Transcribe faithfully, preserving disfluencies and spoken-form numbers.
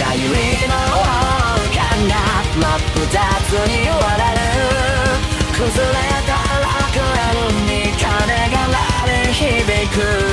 がゆいの感が真っ二つに割れる崩れた楽園に鐘が鳴り響く